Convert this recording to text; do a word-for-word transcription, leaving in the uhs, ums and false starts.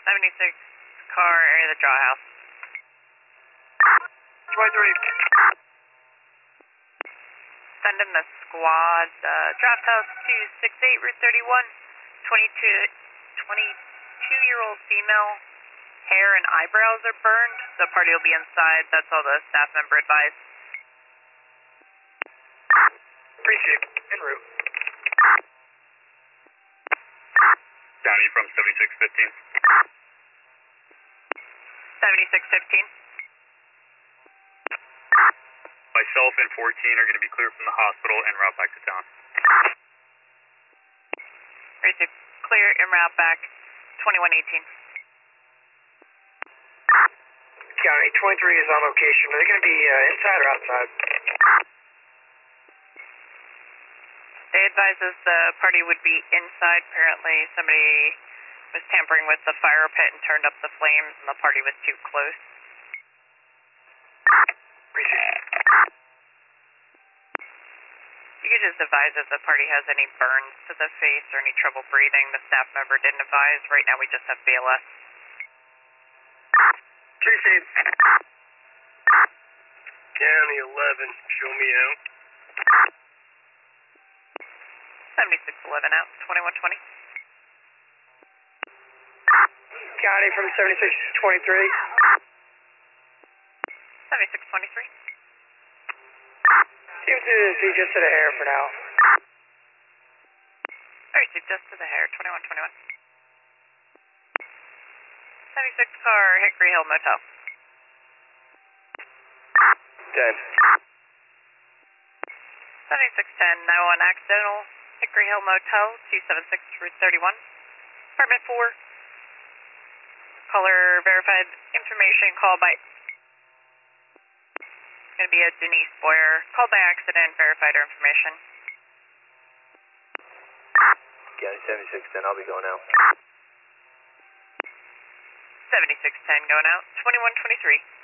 seventy-six car, area of the draw house. twenty-three. Send in the squad, uh, draft house two sixty-eight, Route thirty-one, twenty-two, twenty-two-year-old female, hair and eyebrows are burned. The party will be inside, that's all the staff member advised. Appreciate it. En route. County from seventy-six fifteen. seventy-six fifteen. Myself and fourteen are going to be clear from the hospital en route back to town. Receive. Clear en route back, twenty-one eighteen. County, twenty-three is on location. Are they going to be uh, inside or outside? They advise us the party would be inside. Apparently somebody was tampering with the fire pit and turned up the flames and the party was too close. Appreciate it. You could just advise if the party has any burns to the face or any trouble breathing. The staff member didn't advise. Right now we just have B L S. Appreciate it. County eleven, show me out. seventy-six eleven out, twenty-one twenty. County from seventy-six twenty-three. seventy-six twenty-three. Seems to be just to the hair for now. Alright, so just to the hair, twenty-one twenty-one. seventy-six car, Hickory Hill Motel. ten. seventy-six ten, nine one one accidental, Hickory Hill Motel, two seventy-six Route thirty-one. Apartment four. Caller verified information, call by... Going to be a Denise Boyer. Called by accident, verified her information. County seventy-six ten, I'll be going out. seventy-six ten going out, twenty-one twenty-three.